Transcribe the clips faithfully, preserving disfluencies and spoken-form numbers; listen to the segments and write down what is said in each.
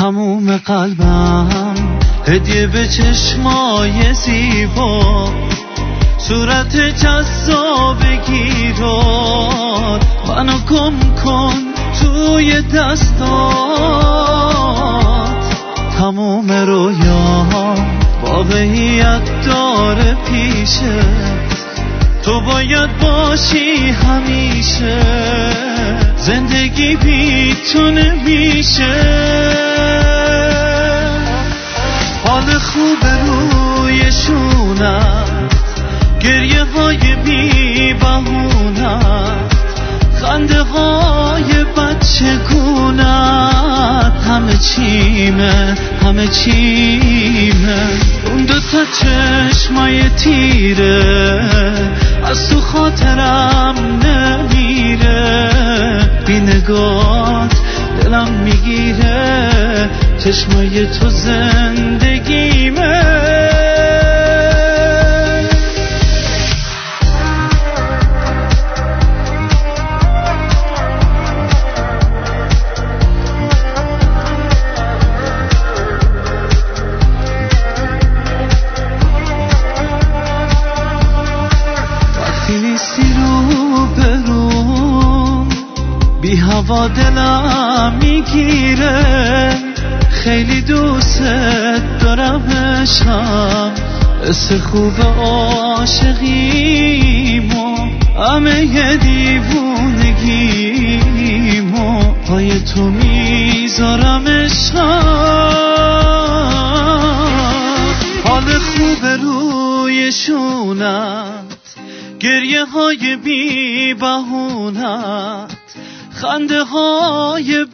تموم قلبم هدیه به چشمای زیبا، صورت جذابگیرات منو گم کن توی دستات. تموم رویام واقعیت داره پیشه، تو باید باشی همیشه، زندگی بی تو نمیشه. حال خوب روی شونت، گریه های بی بهونت، خنده های بچگونت، همه چیمه همه چیمه. اون دو تا چشمای تیره از تو خاطرم نمیره، بی نگات دلم میگیره، چشمای تو زندگیمه. بی هوا دلم میگیره، خیلی دوست دارم عشقم، حس خوب عاشقیمو، همه دیوونگیمو پای تو میذارم عشقم. حال خوب روی شونت، گریه های بی بهونت، خنده های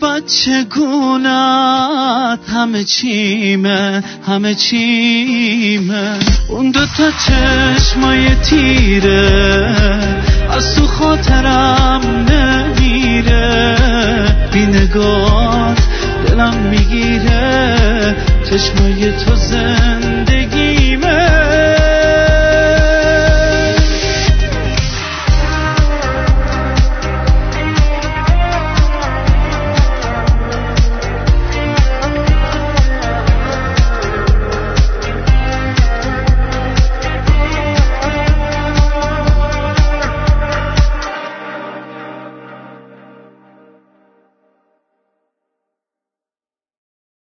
بچگونت، همه چیمه همه چیمه. اون دو تا چشمای تیره از تو خاطرم نمیره، بی نگات دلم میگیره، چشمای تو زنده